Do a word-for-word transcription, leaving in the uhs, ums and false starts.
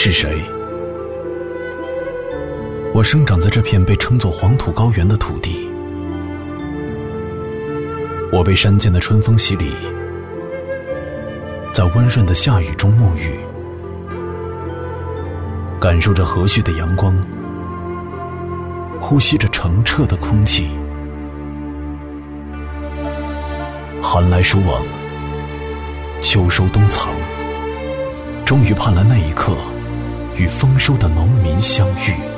是谁？我生长在这片被称作黄土高原的土地，我被山间的春风洗礼，在温润的夏雨中沐浴，感受着和煦的阳光，呼吸着澄澈的空气。寒来暑往，秋收冬藏，终于盼来那一刻，与丰收的农民相遇。